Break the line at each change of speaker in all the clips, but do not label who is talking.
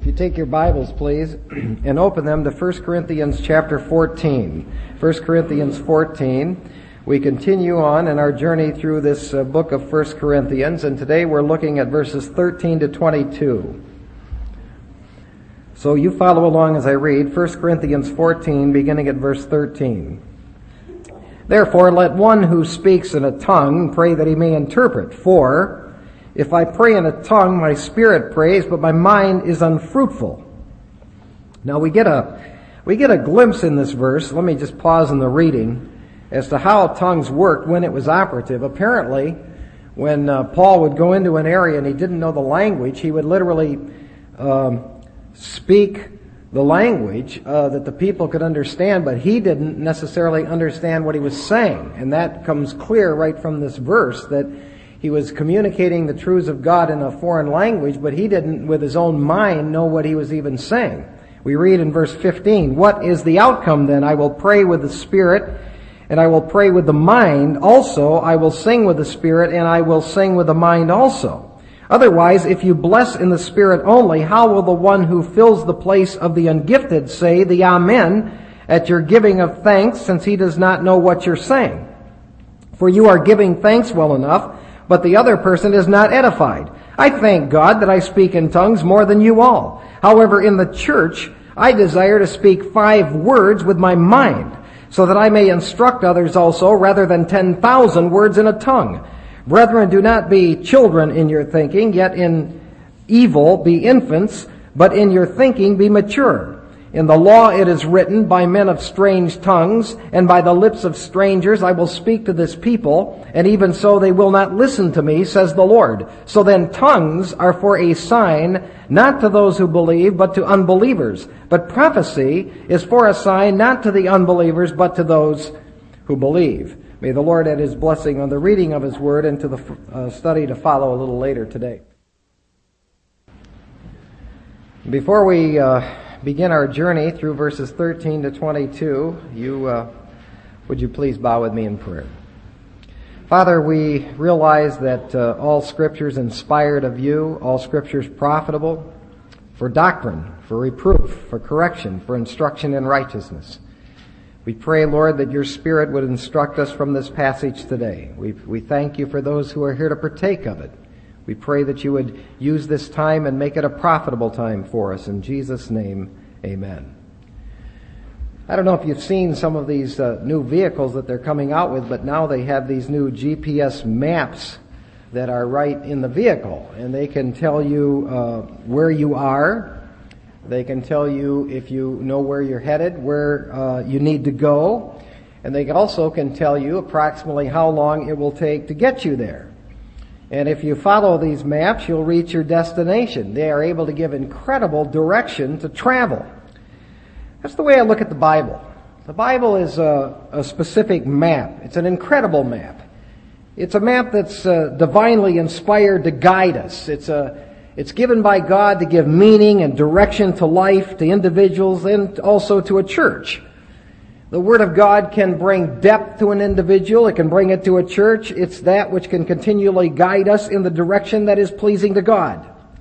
If you take your Bibles, please, and open them to 1 Corinthians chapter 14. 1 Corinthians 14. We continue on in our journey through this book of 1 Corinthians, and today we're looking at verses 13 to 22. So you follow along as I read 1 Corinthians 14, beginning at verse 13. Therefore, let one who speaks in a tongue pray that he may interpret. For if I pray in a tongue, my spirit prays, but my mind is unfruitful. Now we get a glimpse in this verse. Let me just pause in the reading as to how tongues worked when it was operative. Apparently, when Paul would go into an area and he didn't know the language, he would literally speak the language that the people could understand, but he didn't necessarily understand what he was saying. And that comes clear right from this verse, that he was communicating the truths of God in a foreign language, but he didn't, with his own mind, know what he was even saying. We read in verse 15, "What is the outcome then? I will pray with the Spirit, and I will pray with the mind. Also, I will sing with the Spirit, and I will sing with the mind also. Otherwise, if you bless in the Spirit only, how will the one who fills the place of the ungifted say the Amen at your giving of thanks, since he does not know what you're saying? For you are giving thanks well enough, but the other person is not edified. I thank God that I speak in tongues more than you all. However, in the church, I desire to speak 5 words with my mind, so that I may instruct others also, rather than 10,000 words in a tongue. Brethren, do not be children in your thinking, yet in evil be infants, but in your thinking be mature. In the law it is written, by men of strange tongues, and by the lips of strangers I will speak to this people, and even so they will not listen to me, says the Lord. So then tongues are for a sign, not to those who believe, but to unbelievers. But prophecy is for a sign, not to the unbelievers, but to those who believe." May the Lord add His blessing on the reading of His Word and to the study to follow a little later today. Before we begin our journey through verses 13 to 22, would you please bow with me in prayer? Father, we realize that all Scripture is inspired of you, all Scripture is profitable for doctrine, for reproof, for correction, for instruction in righteousness. We pray, Lord, that your Spirit would instruct us from this passage today. We thank you for those who are here to partake of it. We pray that you would use this time and make it a profitable time for us. In Jesus' name, amen. I don't know if you've seen some of these new vehicles that they're coming out with, but now they have these new GPS maps that are right in the vehicle. And they can tell you where you are. They can tell you if you know where you're headed, where you need to go. And they also can tell you approximately how long it will take to get you there. And if you follow these maps, you'll reach your destination. They are able to give incredible direction to travel. That's the way I look at the Bible. The Bible is a specific map. It's an incredible map. It's a map that's divinely inspired to guide us. It's given by God to give meaning and direction to life, to individuals, and also to a church. The Word of God can bring depth to an individual. It can bring it to a church. It's that which can continually guide us in the direction that is pleasing to God.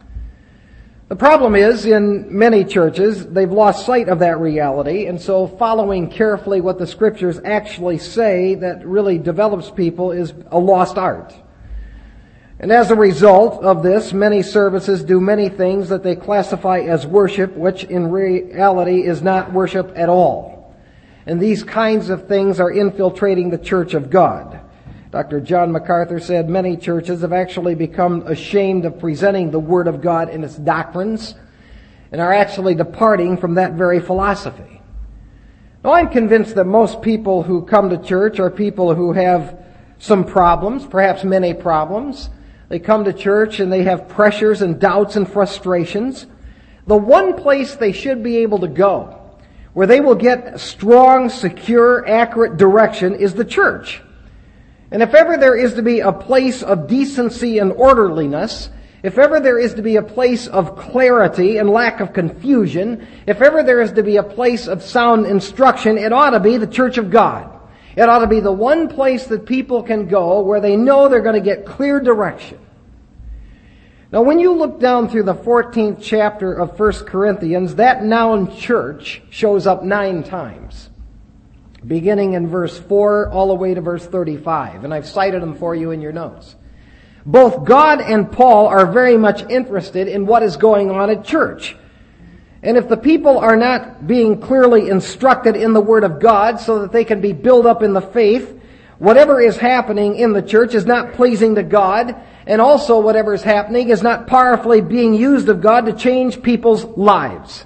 The problem is, in many churches, they've lost sight of that reality, and so following carefully what the Scriptures actually say that really develops people is a lost art. And as a result of this, many services do many things that they classify as worship, which in reality is not worship at all. And these kinds of things are infiltrating the church of God. Dr. John MacArthur said many churches have actually become ashamed of presenting the Word of God in its doctrines and are actually departing from that very philosophy. Now, I'm convinced that most people who come to church are people who have some problems, perhaps many problems. They come to church and they have pressures and doubts and frustrations. The one place they should be able to go where they will get strong, secure, accurate direction is the church. And if ever there is to be a place of decency and orderliness, if ever there is to be a place of clarity and lack of confusion, if ever there is to be a place of sound instruction, it ought to be the church of God. It ought to be the one place that people can go where they know they're going to get clear direction. Now, when you look down through the 14th chapter of 1 Corinthians, that noun church shows up 9 times, beginning in verse 4 all the way to verse 35, and I've cited them for you in your notes. Both God and Paul are very much interested in what is going on at church. And if the people are not being clearly instructed in the Word of God so that they can be built up in the faith, whatever is happening in the church is not pleasing to God, and also whatever is happening is not powerfully being used of God to change people's lives.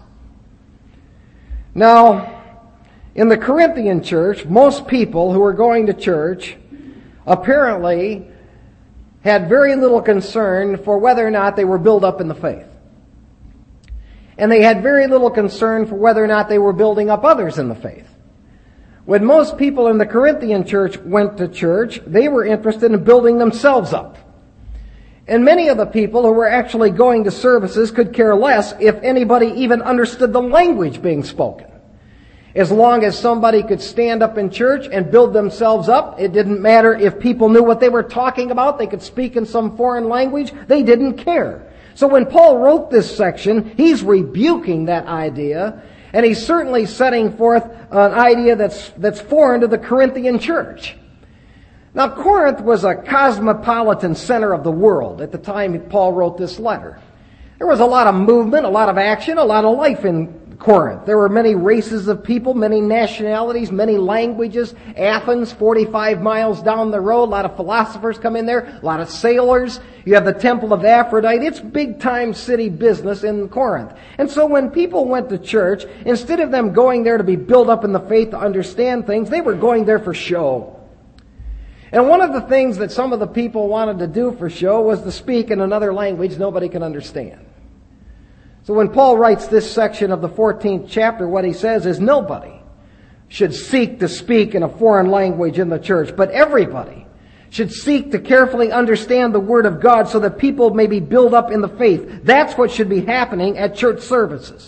Now, in the Corinthian church, most people who were going to church apparently had very little concern for whether or not they were built up in the faith. And they had very little concern for whether or not they were building up others in the faith. When most people in the Corinthian church went to church, they were interested in building themselves up. And many of the people who were actually going to services could care less if anybody even understood the language being spoken. As long as somebody could stand up in church and build themselves up, it didn't matter if people knew what they were talking about. They could speak in some foreign language. They didn't care. So when Paul wrote this section, he's rebuking that idea, and he's certainly setting forth an idea that's foreign to the Corinthian church. Now, Corinth was a cosmopolitan center of the world at the time Paul wrote this letter. There was a lot of movement, a lot of action, a lot of life in Corinth. There were many races of people, many nationalities, many languages. Athens, 45 miles down the road, a lot of philosophers come in there, a lot of sailors. You have the Temple of Aphrodite. It's big-time city business in Corinth. And so when people went to church, instead of them going there to be built up in the faith to understand things, they were going there for show. And one of the things that some of the people wanted to do for show was to speak in another language nobody can understand. So when Paul writes this section of the 14th chapter, what he says is nobody should seek to speak in a foreign language in the church, but everybody should seek to carefully understand the Word of God so that people may be built up in the faith. That's what should be happening at church services.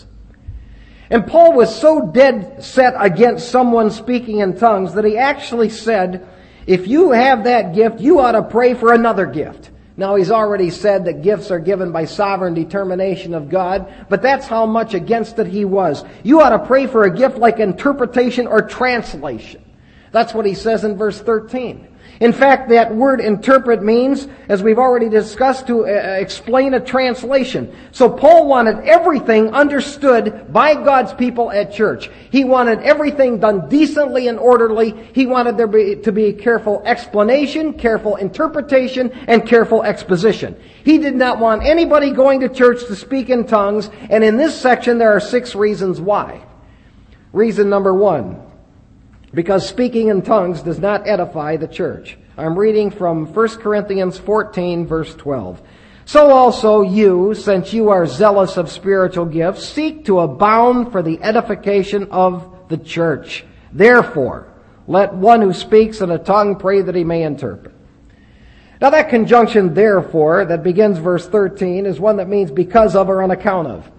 And Paul was so dead set against someone speaking in tongues that he actually said, if you have that gift, you ought to pray for another gift. Now, he's already said that gifts are given by sovereign determination of God, but that's how much against it he was. You ought to pray for a gift like interpretation or translation. That's what he says in verse 13. In fact, that word interpret means, as we've already discussed, to explain a translation. So Paul wanted everything understood by God's people at church. He wanted everything done decently and orderly. He wanted there to be careful explanation, careful interpretation, and careful exposition. He did not want anybody going to church to speak in tongues, and in this section there are 6 reasons why. Reason number 1. Because speaking in tongues does not edify the church. I'm reading from 1 Corinthians 14, verse 12. So also you, since you are zealous of spiritual gifts, seek to abound for the edification of the church. Therefore, let one who speaks in a tongue pray that he may interpret. Now that conjunction, therefore, that begins verse 13, is one that means because of or on account of.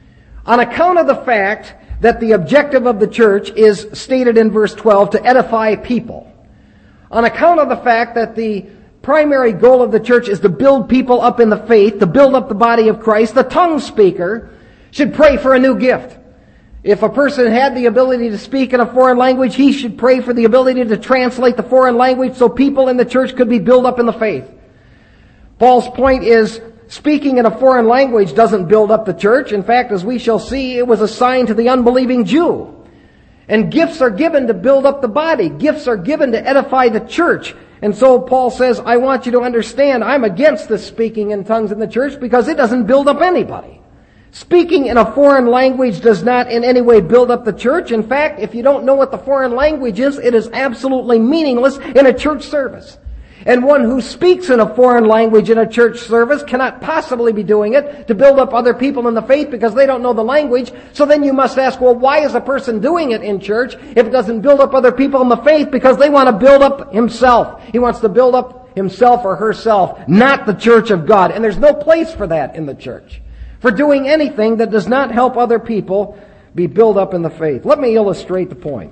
On account of the fact that the objective of the church is stated in verse 12 to edify people. On account of the fact that the primary goal of the church is to build people up in the faith, to build up the body of Christ, the tongue speaker should pray for a new gift. If a person had the ability to speak in a foreign language, he should pray for the ability to translate the foreign language so people in the church could be built up in the faith. Paul's point is, speaking in a foreign language doesn't build up the church. In fact, as we shall see, it was a sign to the unbelieving Jew. And gifts are given to build up the body. Gifts are given to edify the church. And so Paul says, I want you to understand, I'm against this speaking in tongues in the church because it doesn't build up anybody. Speaking in a foreign language does not in any way build up the church. In fact, if you don't know what the foreign language is, it is absolutely meaningless in a church service. And one who speaks in a foreign language in a church service cannot possibly be doing it to build up other people in the faith because they don't know the language. So then you must ask, well, why is a person doing it in church if it doesn't build up other people in the faith? Because they want to build up himself. He wants to build up himself or herself, not the church of God. And there's no place for that in the church, for doing anything that does not help other people be built up in the faith. Let me illustrate the point.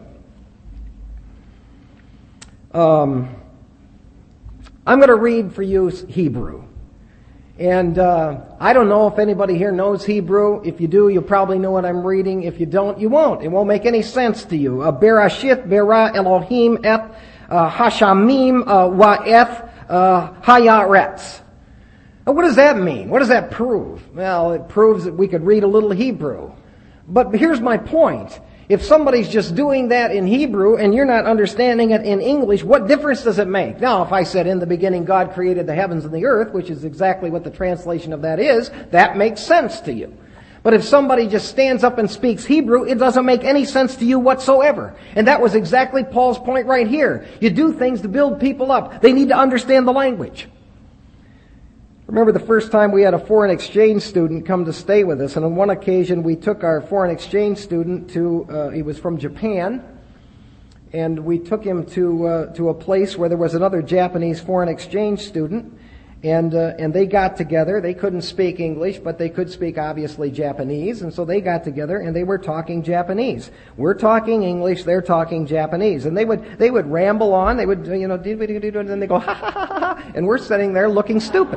I'm going to read for you Hebrew. And I don't know if anybody here knows Hebrew. If you do, you'll probably know what I'm reading. If you don't, you won't. It won't make any sense to you. Berashit bara Elohim et hashamim wa'eth hayaretz. Now, what does that mean? What does that prove? Well, it proves that we could read a little Hebrew. But here's my point. If somebody's just doing that in Hebrew and you're not understanding it in English, what difference does it make? Now, if I said in the beginning God created the heavens and the earth, which is exactly what the translation of that is, that makes sense to you. But if somebody just stands up and speaks Hebrew, it doesn't make any sense to you whatsoever. And that was exactly Paul's point right here. You do things to build people up. They need to understand the language. Remember the first time we had a foreign exchange student come to stay with us, and on one occasion we took our foreign exchange student to, he was from Japan, and we took him to a place where there was another Japanese foreign exchange student, and they got together. They couldn't speak English, but they could speak obviously Japanese, and so they got together and they were talking Japanese. We're talking English, they're talking Japanese, and they would ramble on. They would, and then they go ha ha ha ha, and we're sitting there looking stupid.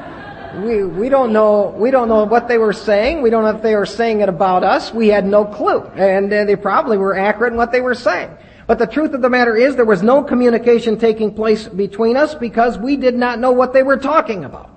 We don't know what they were saying. We don't know if they were saying it about us. We had no clue. And they probably were accurate in what they were saying. But the truth of the matter is there was no communication taking place between us because we did not know what they were talking about.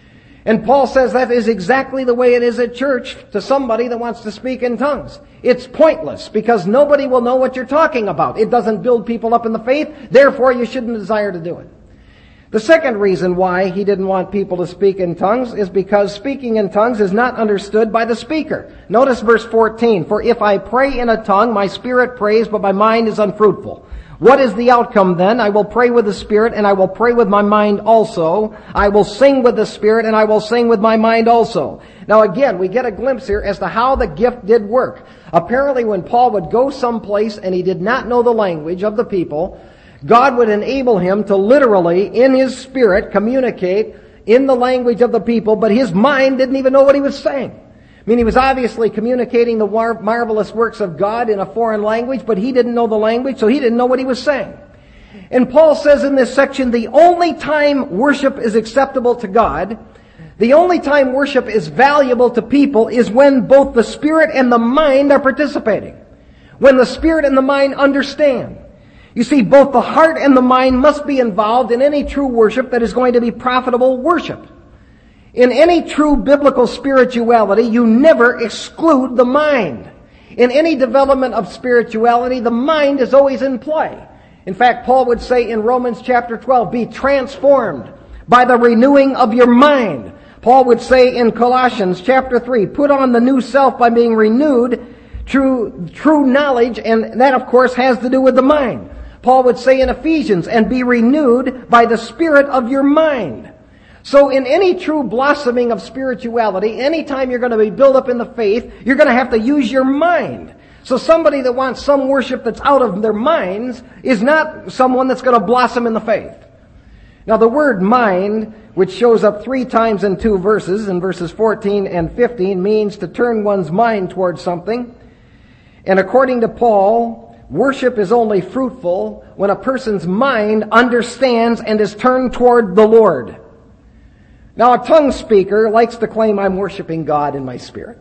And Paul says that is exactly the way it is at church to somebody that wants to speak in tongues. It's pointless because nobody will know what you're talking about. It doesn't build people up in the faith. Therefore, you shouldn't desire to do it. The second reason why he didn't want people to speak in tongues is because speaking in tongues is not understood by the speaker. Notice verse 14. For if I pray in a tongue, my spirit prays, but my mind is unfruitful. What is the outcome then? I will pray with the spirit, and I will pray with my mind also. I will sing with the spirit, and I will sing with my mind also. Now again, we get a glimpse here as to how the gift did work. Apparently when Paul would go someplace and he did not know the language of the people, God would enable him to literally, in his spirit, communicate in the language of the people, but his mind didn't even know what he was saying. I mean, he was obviously communicating the marvelous works of God in a foreign language, but he didn't know the language, so he didn't know what he was saying. And Paul says in this section, the only time worship is acceptable to God, the only time worship is valuable to people is when both the spirit and the mind are participating. When the spirit and the mind understand. You see, both the heart and the mind must be involved in any true worship that is going to be profitable worship. In any true biblical spirituality, you never exclude the mind. In any development of spirituality, the mind is always in play. In fact, Paul would say in Romans chapter 12, be transformed by the renewing of your mind. Paul would say in Colossians chapter 3, put on the new self by being renewed through true knowledge, and that of course has to do with the mind. Paul would say in Ephesians, and be renewed by the spirit of your mind. So in any true blossoming of spirituality, anytime you're going to be built up in the faith, you're going to have to use your mind. So somebody that wants some worship that's out of their minds is not someone that's going to blossom in the faith. Now the word mind, which shows up 3 times in 2 verses, in verses 14 and 15, means to turn one's mind towards something. And according to Paul, worship is only fruitful when a person's mind understands and is turned toward the Lord. Now, a tongue speaker likes to claim, I'm worshiping God in my spirit.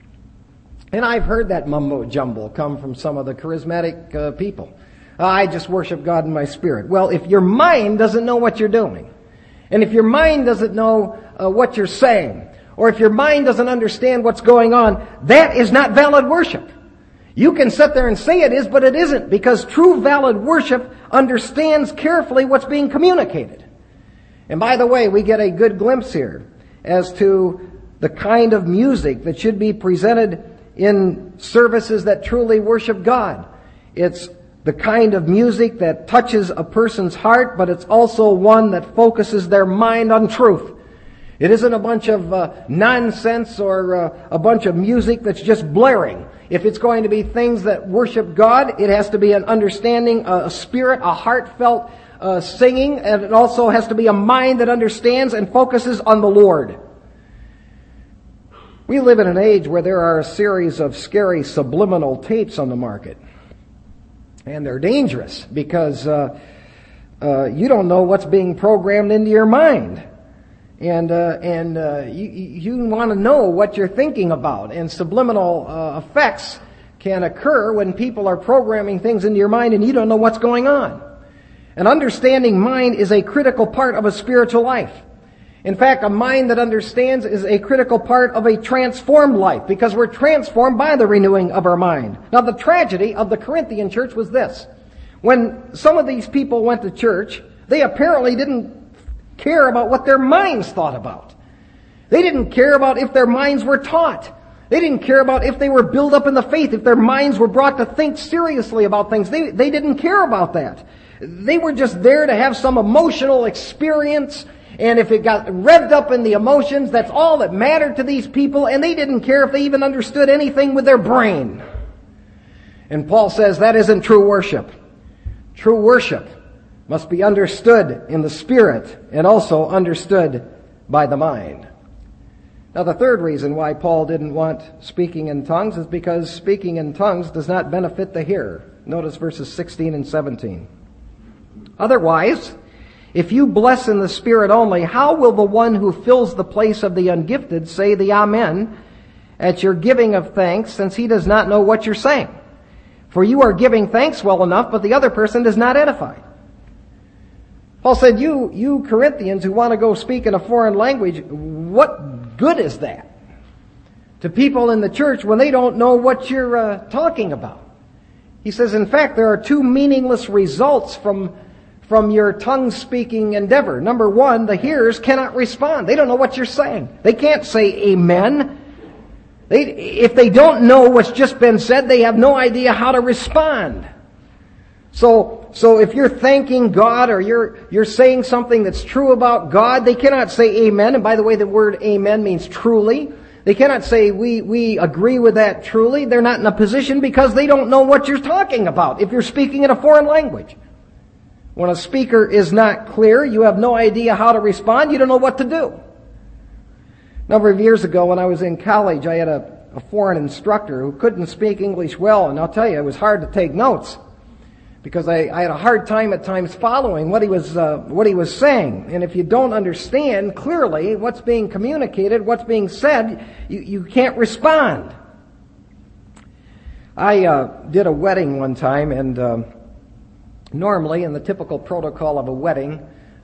And I've heard that mumbo-jumbo come from some of the charismatic people. I just worship God in my spirit. Well, if your mind doesn't know what you're doing, and if your mind doesn't know what you're saying, or if your mind doesn't understand what's going on, that is not valid worship. You can sit there and say it is, but it isn't, because true valid worship understands carefully what's being communicated. And by the way, we get a good glimpse here as to the kind of music that should be presented in services that truly worship God. It's the kind of music that touches a person's heart, but it's also one that focuses their mind on truth. It isn't a bunch of nonsense or a bunch of music that's just blaring. If it's going to be things that worship God, it has to be an understanding, a spirit, a heartfelt singing, and it also has to be a mind that understands and focuses on the Lord. We live in an age where there are a series of scary subliminal tapes on the market. And they're dangerous because you don't know what's being programmed into your mind. And you want to know what you're thinking about. And subliminal effects can occur when people are programming things into your mind and you don't know what's going on. An understanding mind is a critical part of a spiritual life. In fact, a mind that understands is a critical part of a transformed life, because we're transformed by the renewing of our mind. Now, the tragedy of the Corinthian church was this. When some of these people went to church, they apparently didn't care about what their minds thought about. They didn't care about if their minds were taught. They didn't care about if they were built up in the faith, if their minds were brought to think seriously about things. They didn't care about that. They were just there to have some emotional experience, and if it got revved up in the emotions, that's all that mattered to these people, and they didn't care if they even understood anything with their brain. And Paul says that isn't true worship. True worship must be understood in the Spirit and also understood by the mind. Now, the third reason why Paul didn't want speaking in tongues is because speaking in tongues does not benefit the hearer. Notice verses 16 and 17. Otherwise, if you bless in the Spirit only, how will the one who fills the place of the ungifted say the Amen at your giving of thanks, since he does not know what you're saying? For you are giving thanks well enough, but the other person is not edified. Paul said, you Corinthians who want to go speak in a foreign language, what good is that to people in the church when they don't know what you're talking about? He says, in fact, there are two meaningless results from your tongue-speaking endeavor. Number one, the hearers cannot respond. They don't know what you're saying. They can't say amen. If they don't know what's just been said, they have no idea how to respond. So if you're thanking God or you're saying something that's true about God, they cannot say amen. And by the way, the word amen means truly. They cannot say we agree with that truly. They're not in a position because they don't know what you're talking about if you're speaking in a foreign language. When a speaker is not clear, you have no idea how to respond. You don't know what to do. A number of years ago when I was in college, I had a foreign instructor who couldn't speak English well. And I'll tell you, it was hard to take notes because I had a hard time at times following what he was saying. And if you don't understand clearly what's being communicated, what's being said, you can't respond. I did a wedding one time, and normally, in the typical protocol of a wedding,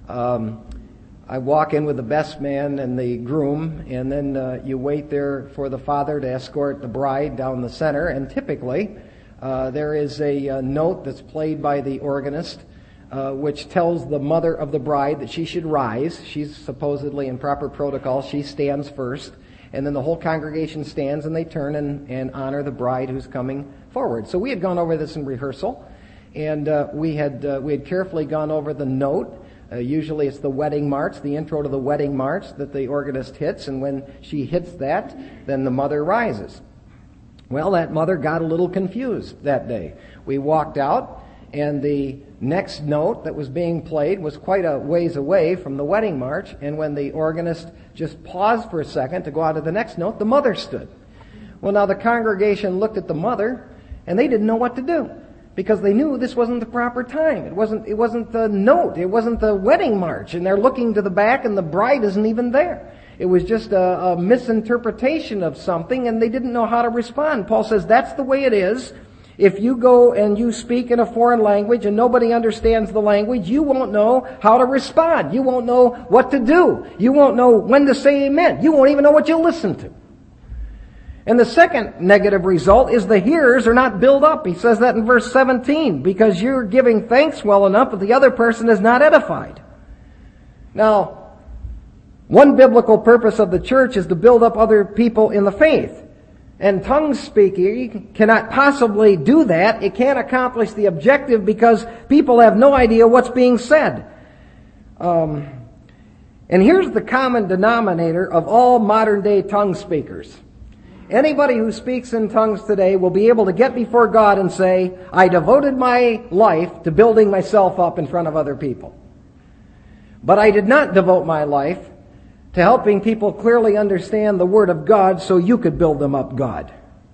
I walk in with the best man and the groom, and then you wait there for the father to escort the bride down the center. And typically, there is a note that's played by the organist, which tells the mother of the bride that she should rise. She's supposedly in proper protocol. She stands first, and then the whole congregation stands, and they turn and honor the bride who's coming forward. So we had gone over this in rehearsal. And we had carefully gone over the note. Usually it's the wedding march, the intro to the wedding march that the organist hits. And when she hits that, then the mother rises. Well, that mother got a little confused that day. We walked out, and the next note that was being played was quite a ways away from the wedding march. And when the organist just paused for a second to go out to the next note, the mother stood. Well, now the congregation looked at the mother, and they didn't know what to do, because they knew this wasn't the proper time. It wasn't the note. It wasn't the wedding march. And they're looking to the back, and the bride isn't even there. It was just a misinterpretation of something, and they didn't know how to respond. Paul says that's the way it is. If you go and you speak in a foreign language and nobody understands the language, you won't know how to respond. You won't know what to do. You won't know when to say amen. You won't even know what you listen to. And the second negative result is the hearers are not built up. He says that in verse 17, because you're giving thanks well enough, but the other person is not edified. Now, one biblical purpose of the church is to build up other people in the faith. And tongue speaking cannot possibly do that. It can't accomplish the objective because people have no idea what's being said. And here's the common denominator of all modern day tongue speakers. Anybody who speaks in tongues today will be able to get before God and say, I devoted my life to building myself up in front of other people. But I did not devote my life to helping people clearly understand the Word of God so you could build them up, God.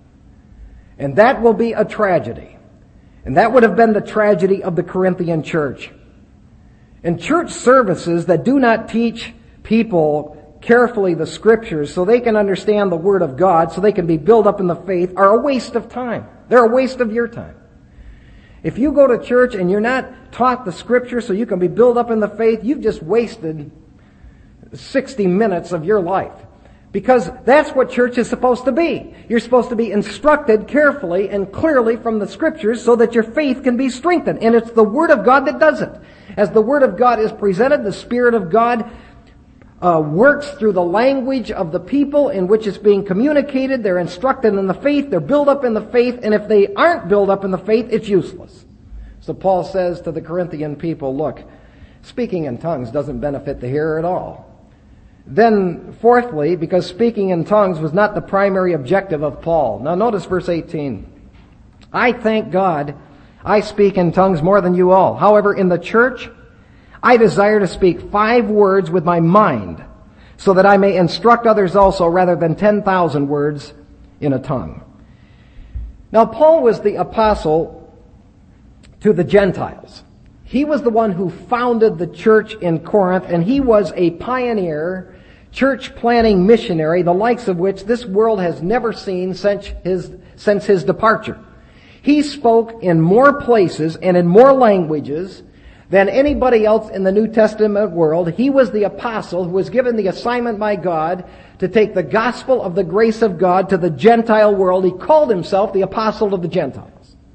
And that will be a tragedy. And that would have been the tragedy of the Corinthian church. And church services that do not teach people carefully the Scriptures so they can understand the Word of God, so they can be built up in the faith, are a waste of time. They're a waste of your time. If you go to church and you're not taught the Scripture so you can be built up in the faith, you've just wasted 60 minutes of your life. Because that's what church is supposed to be. You're supposed to be instructed carefully and clearly from the Scriptures so that your faith can be strengthened. And it's the Word of God that does it. As the Word of God is presented, the Spirit of God works through the language of the people in which it's being communicated. They're instructed in the faith. They're built up in the faith. And if they aren't built up in the faith, it's useless. So Paul says to the Corinthian people, look, speaking in tongues doesn't benefit the hearer at all. Then, fourthly, because speaking in tongues was not the primary objective of Paul. Now notice verse 18. I thank God I speak in tongues more than you all. However, in the church, I desire to speak 5 words with my mind, so that I may instruct others also, rather than 10,000 words in a tongue. Now, Paul was the apostle to the Gentiles. He was the one who founded the church in Corinth, and he was a pioneer, church planting missionary, the likes of which this world has never seen since his departure. He spoke in more places and in more languages than anybody else in the New Testament world. He was the apostle who was given the assignment by God to take the gospel of the grace of God to the Gentile world. He called himself the apostle of the Gentiles.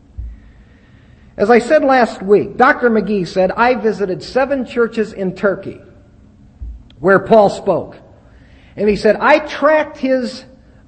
As I said last week, Dr. McGee said, I visited 7 churches in Turkey where Paul spoke. And he said, I tracked his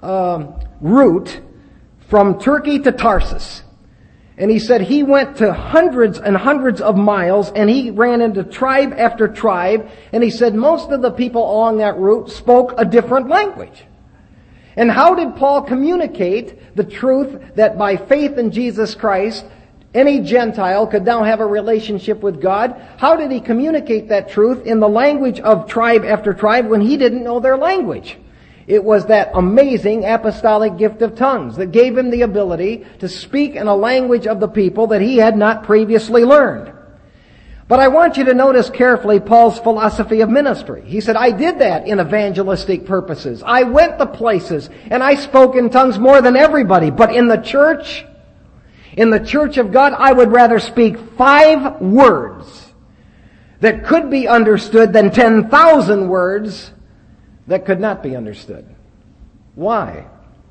route from Turkey to Tarsus. And he said he went to hundreds and hundreds of miles, and he ran into tribe after tribe. And he said most of the people along that route spoke a different language. And how did Paul communicate the truth that by faith in Jesus Christ, any Gentile could now have a relationship with God? How did he communicate that truth in the language of tribe after tribe when he didn't know their language? It was that amazing apostolic gift of tongues that gave him the ability to speak in a language of the people that he had not previously learned. But I want you to notice carefully Paul's philosophy of ministry. He said, I did that in evangelistic purposes. I went to places and I spoke in tongues more than everybody. But in the church of God, I would rather speak 5 words that could be understood than 10,000 words that could not be understood. Why?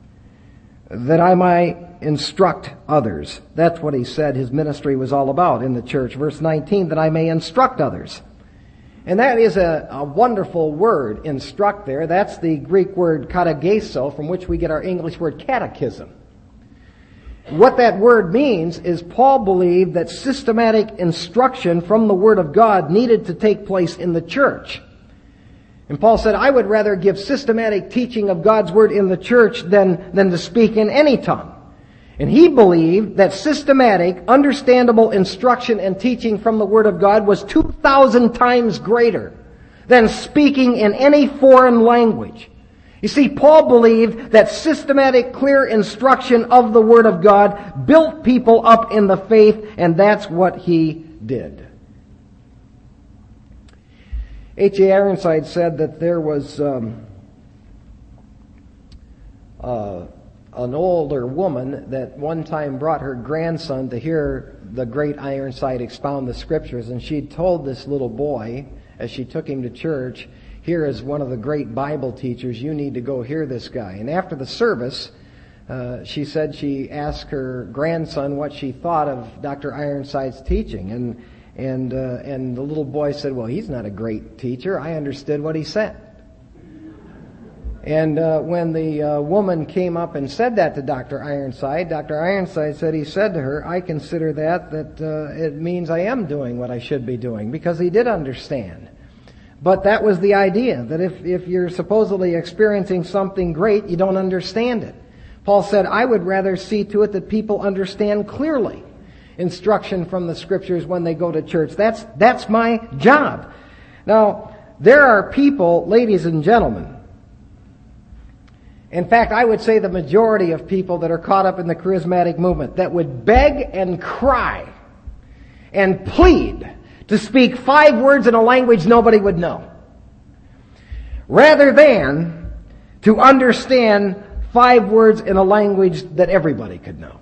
That I might instruct others. That's what he said his ministry was all about in the church. Verse 19, that I may instruct others. And that is a wonderful word, instruct there. That's the Greek word katageso, from which we get our English word catechism. What that word means is Paul believed that systematic instruction from the Word of God needed to take place in the church. And Paul said, I would rather give systematic teaching of God's Word in the church than to speak in any tongue. And he believed that systematic, understandable instruction and teaching from the Word of God was 2,000 times greater than speaking in any foreign language. You see, Paul believed that systematic, clear instruction of the Word of God built people up in the faith, and that's what he did. H.A. Ironside said that there was an older woman that one time brought her grandson to hear the great Ironside expound the Scriptures, and she told this little boy, as she took him to church, here is one of the great Bible teachers, you need to go hear this guy. And after the service, she said she asked her grandson what she thought of Dr. Ironside's teaching. And the little boy said, well, he's not a great teacher. I understood what he said. And when the woman came up and said that to Dr. Ironside said, he said to her, I consider that it means I am doing what I should be doing, because he did understand. But that was the idea, that if you're supposedly experiencing something great, you don't understand it. Paul said, I would rather see to it that people understand clearly instruction from the Scriptures when they go to church. That's my job. Now, there are people, ladies and gentlemen, in fact, I would say the majority of people that are caught up in the charismatic movement that would beg and cry and plead to speak 5 words in a language nobody would know. rather than to understand 5 words in a language that everybody could know.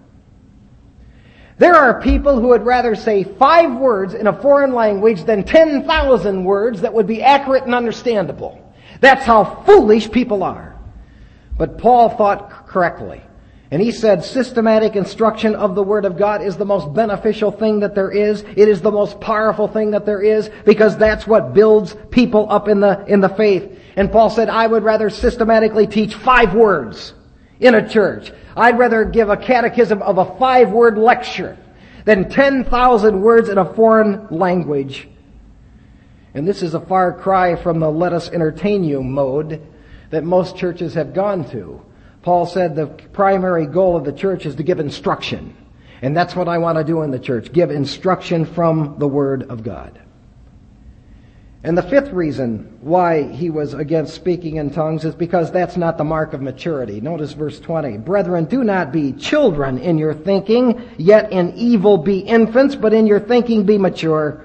There are people who would rather say 5 words in a foreign language than 10,000 words that would be accurate and understandable. That's how foolish people are. But Paul thought correctly. And he said systematic instruction of the Word of God is the most beneficial thing that there is. It is the most powerful thing that there is, because that's what builds people up in the faith. And Paul said, I would rather systematically teach 5 words in a church. I'd rather give a catechism of a 5-word lecture than 10,000 words in a foreign language. And this is a far cry from the let us entertain you mode that most churches have gone to. Paul said the primary goal of the church is to give instruction. And that's what I want to do in the church, give instruction from the Word of God. And the 5th reason why he was against speaking in tongues is because that's not the mark of maturity. Notice verse 20. Brethren, do not be children in your thinking, yet in evil be infants, but in your thinking be mature.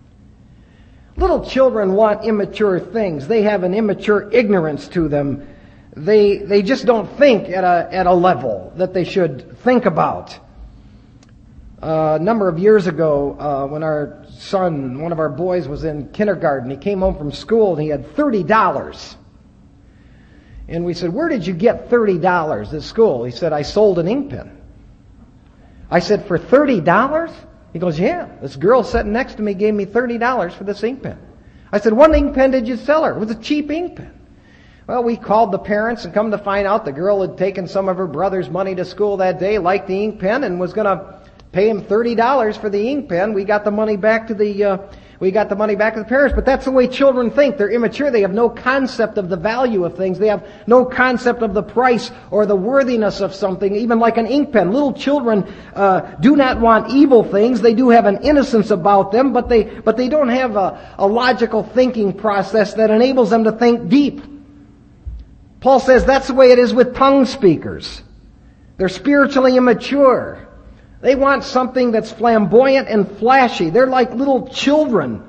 Little children want immature things. They have an immature ignorance to them. They just don't think at a level that they should think about. A number of years ago, when our son, one of our boys, was in kindergarten, he came home from school and he had $30. And we said, where did you get $30 at school? He said, I sold an ink pen. I said, for $30? He goes, yeah. This girl sitting next to me gave me $30 for this ink pen. I said, what ink pen did you sell her? It was a cheap ink pen. Well, we called the parents, and come to find out the girl had taken some of her brother's money to school that day, liked the ink pen, and was going to pay him $30 for the ink pen. We got the money back to the parents. But that's the way children think. They're immature. They have no concept of the value of things. They have no concept of the price or the worthiness of something, even like an ink pen. Little children do not want evil things. They do have an innocence about them, but they don't have a logical thinking process that enables them to think deep. Paul says that's the way it is with tongue speakers. They're spiritually immature. They want something that's flamboyant and flashy. They're like little children.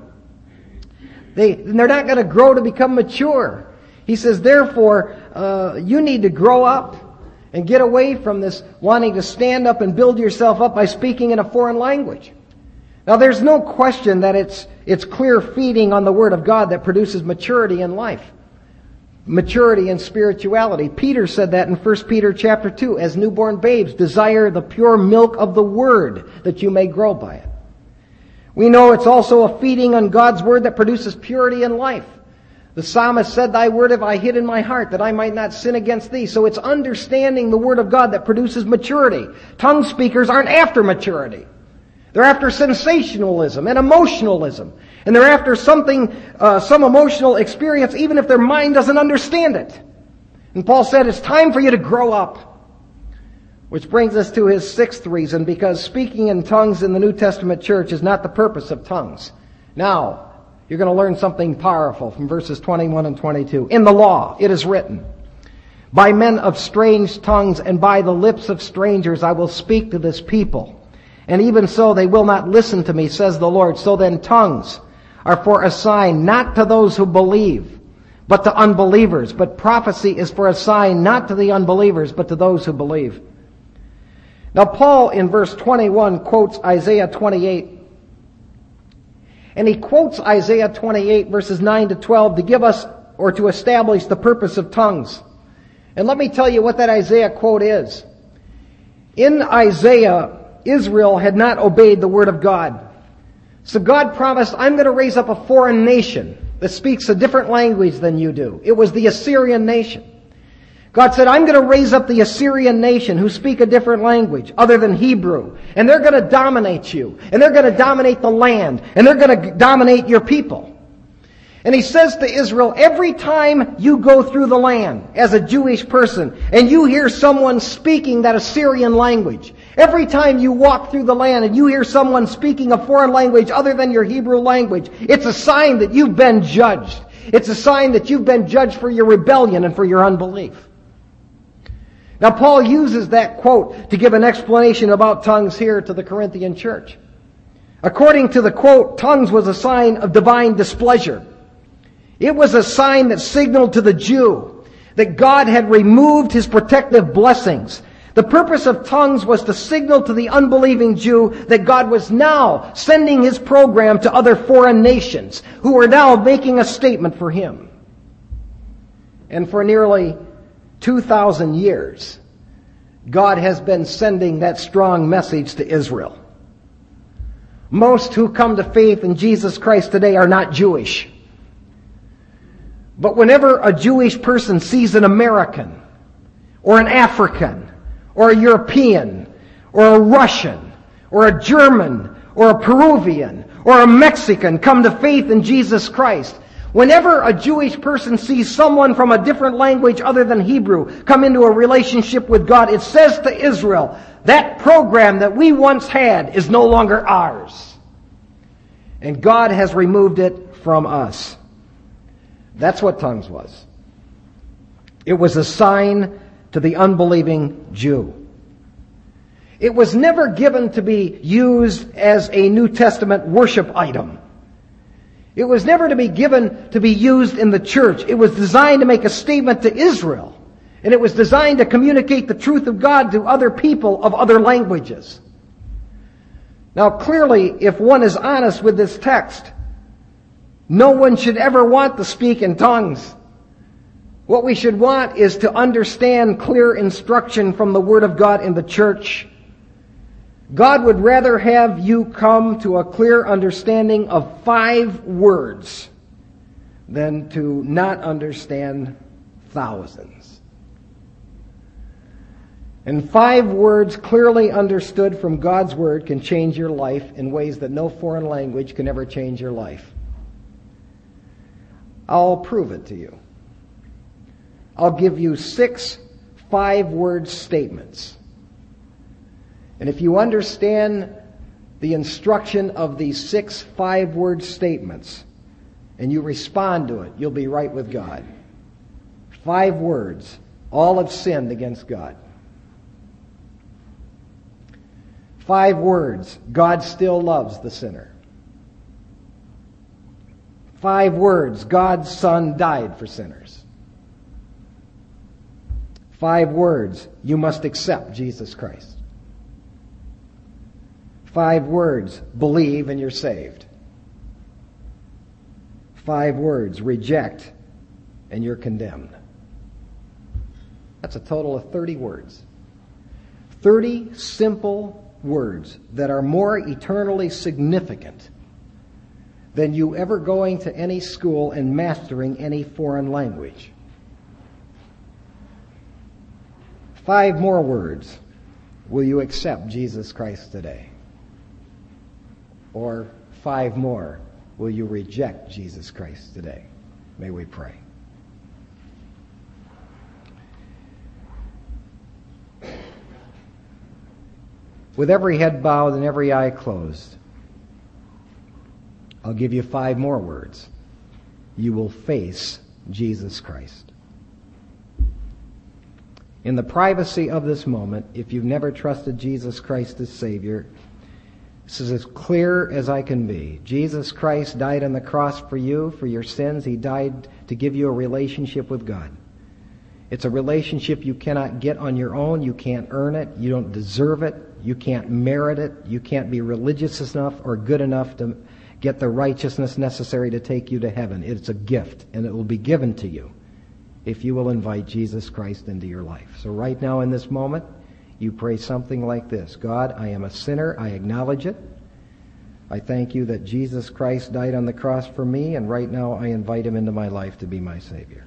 They're not going to grow to become mature. He says, therefore, you need to grow up and get away from this wanting to stand up and build yourself up by speaking in a foreign language. Now, there's no question that it's clear feeding on the Word of God that produces maturity in life. Maturity in spirituality. Peter said that in 1 Peter chapter 2. As newborn babes, desire the pure milk of the Word, that you may grow by it. We know it's also a feeding on God's Word that produces purity in life. The psalmist said, Thy word have I hid in my heart, that I might not sin against Thee. So it's understanding the Word of God that produces maturity. Tongue speakers aren't after maturity. They're after sensationalism and emotionalism. And they're after some emotional experience, even if their mind doesn't understand it. And Paul said, it's time for you to grow up. Which brings us to his 6th reason, because speaking in tongues in the New Testament church is not the purpose of tongues. Now, you're going to learn something powerful from verses 21 and 22. In the law, it is written, by men of strange tongues and by the lips of strangers I will speak to this people. And even so they will not listen to me, says the Lord. So then tongues are for a sign not to those who believe, but to unbelievers. But prophecy is for a sign not to the unbelievers, but to those who believe. Now Paul in verse 21 quotes Isaiah 28. And he quotes Isaiah 28 verses 9 to 12 to give us, or to establish, the purpose of tongues. And let me tell you what that Isaiah quote is. In Isaiah, Israel had not obeyed the Word of God. So God promised, I'm going to raise up a foreign nation that speaks a different language than you do. It was the Assyrian nation. God said, I'm going to raise up the Assyrian nation who speak a different language other than Hebrew. And they're going to dominate you. And they're going to dominate the land. And they're going to dominate your people. And he says to Israel, every time you go through the land as a Jewish person and you hear someone speaking that Assyrian language, every time you walk through the land and you hear someone speaking a foreign language other than your Hebrew language, it's a sign that you've been judged. It's a sign that you've been judged for your rebellion and for your unbelief. Now Paul uses that quote to give an explanation about tongues here to the Corinthian church. According to the quote, tongues was a sign of divine displeasure. It was a sign that signaled to the Jew that God had removed his protective blessings. The purpose of tongues was to signal to the unbelieving Jew that God was now sending his program to other foreign nations who were now making a statement for him. And for nearly 2,000 years, God has been sending that strong message to Israel. Most who come to faith in Jesus Christ today are not Jewish. But whenever a Jewish person sees an American, or an African, or a European, or a Russian, or a German, or a Peruvian, or a Mexican come to faith in Jesus Christ, whenever a Jewish person sees someone from a different language other than Hebrew come into a relationship with God, it says to Israel, that program that we once had is no longer ours. And God has removed it from us. That's what tongues was. It was a sign to the unbelieving Jew. It was never given to be used as a New Testament worship item. It was never to be given to be used in the church. It was designed to make a statement to Israel. And it was designed to communicate the truth of God to other people of other languages. Now clearly, if one is honest with this text, no one should ever want to speak in tongues. What we should want is to understand clear instruction from the Word of God in the church. God would rather have you come to a clear understanding of 5 words than to not understand thousands. And 5 words clearly understood from God's Word can change your life in ways that no foreign language can ever change your life. I'll prove it to you. I'll give you 6 5-word statements. And if you understand the instruction of these 6 5-word statements and you respond to it, you'll be right with God. 5 words. All have sinned against God. 5 words. God still loves the sinner. 5 words. God's Son died for sinners. 5 words. You must accept Jesus Christ. 5 words. Believe and you're saved. 5 words. Reject and you're condemned. That's a total of 30 words. 30 simple words that are more eternally significant than you ever going to any school and mastering any foreign language. 5 more words. Will you accept Jesus Christ today? Or 5 more. Will you reject Jesus Christ today? May we pray. With every head bowed and every eye closed, I'll give you 5 more words. You will face Jesus Christ. In the privacy of this moment, if you've never trusted Jesus Christ as Savior, this is as clear as I can be. Jesus Christ died on the cross for you, for your sins. He died to give you a relationship with God. It's a relationship you cannot get on your own. You can't earn it. You don't deserve it. You can't merit it. You can't be religious enough or good enough to get the righteousness necessary to take you to heaven. It's a gift, and it will be given to you if you will invite Jesus Christ into your life. So right now in this moment, you pray something like this. God, I am a sinner. I acknowledge it. I thank you that Jesus Christ died on the cross for me, and right now I invite him into my life to be my Savior.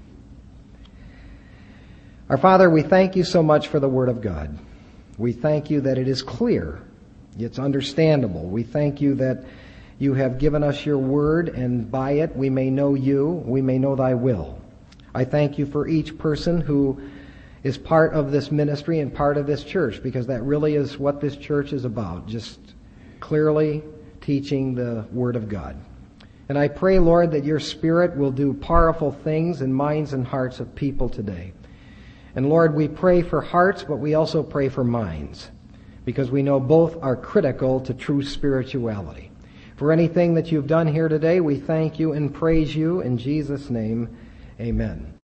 Our Father, we thank you so much for the Word of God. We thank you that it is clear. It's understandable. We thank you that you have given us your word, and by it we may know you, we may know thy will. I thank you for each person who is part of this ministry and part of this church, because that really is what this church is about, just clearly teaching the Word of God. And I pray, Lord, that your Spirit will do powerful things in minds and hearts of people today. And Lord, we pray for hearts, but we also pray for minds, because we know both are critical to true spirituality. For anything that you've done here today, we thank you and praise you. In Jesus' name, amen.